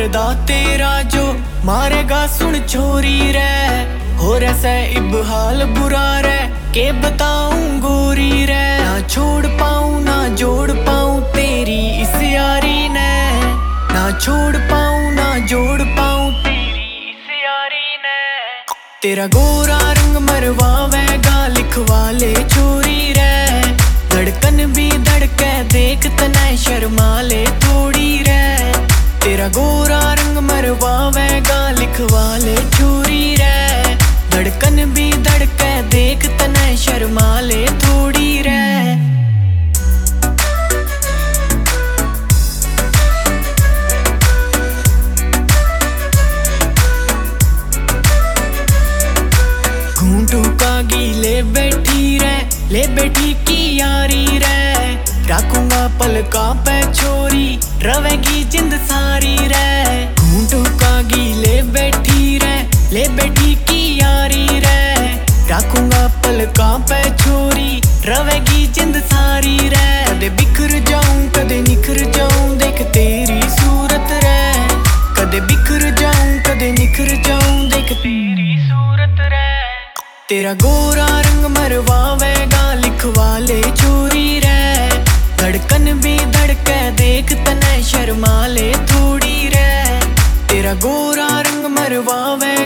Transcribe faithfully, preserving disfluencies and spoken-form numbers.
दा तेरा जो मारेगा सुन छोरी रे। हो रैसे इब हाल बुरा रे के बताऊं गोरी रे। ना छोड़ पाऊं ना जोड़ पाऊं तेरी इस यारी ने। ना छोड़ पाऊं ना जोड़ पाऊं तेरी इस यारी ने। तेरा गोरा रंग मरवावेगा लिखवा ले छोरी रे। धड़कन भी धड़के देख तने शर्मा ले थोड़ी रे। तेरा गोरा रंग मरवावेगा लिखवा ले छोरी रे। धड़कन भी धड़के देख तने शर्मा ले थोड़ी रे। घूंटू का गीले बैठी रे ले बैठी की यारी रे। रखूंगा पलका पे छोरी रवेगी जिंद सारी रे। घूंटू का गीले बैठी रे ले बैठी की यारी रे। रखूंगा पलका पे छोरी रवेगी जिंद सारी रे। कदे बिखर जाऊं कदे निखर जाऊं देख तेरी सूरत रे। कदे बिखर जाऊं कदे निखर जाऊं देख तेरी सूरत रे। तेरा गोरा रंग मरवावेगा लिखवा ले छोरी रे। धड़कन भी धड़के देख तने शर्मा ले थोड़ी रे। तेरा गोरा रंग मरवावे